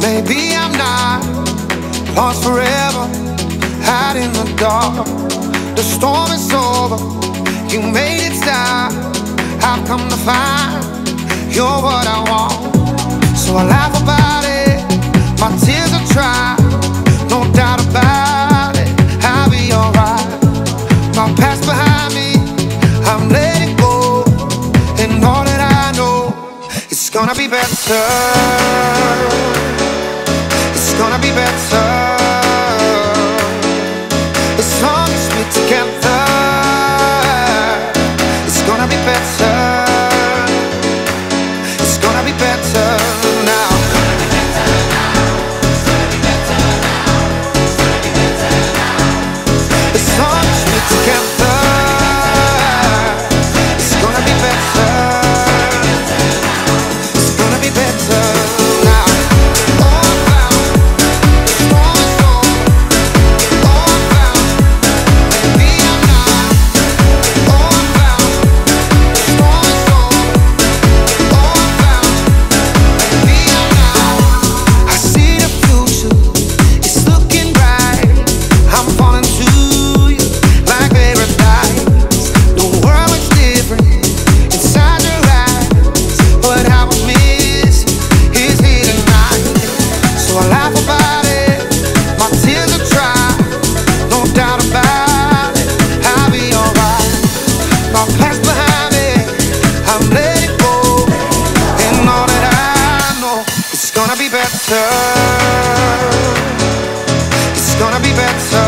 Maybe I'm not lost forever, out in the dark. The storm is over, you made it stop. I've come to find you're what I want. So I laugh about it, my tears are dry. No doubt about it, I'll be alright. My past behind me, I'm letting go. And all that I know, it's gonna be better. It's gonna be better as long as we're together. It's gonna be better. It's gonna be better now. As long as we're together, it's gonna be better. It's gonna be better now. All around, the storm is over. All around, maybe I'm not. All around, the storm is over. All around, maybe I'm not. I see the future, it's looking bright. I'm falling to you like paradise. The world is different inside your eyes. What I was missing is here tonight. So I laugh about it, my tears are dry. No doubt about it, I'll be alright. My past behind me, I'm letting go. And all that I know, it's gonna be better. It's gonna be better.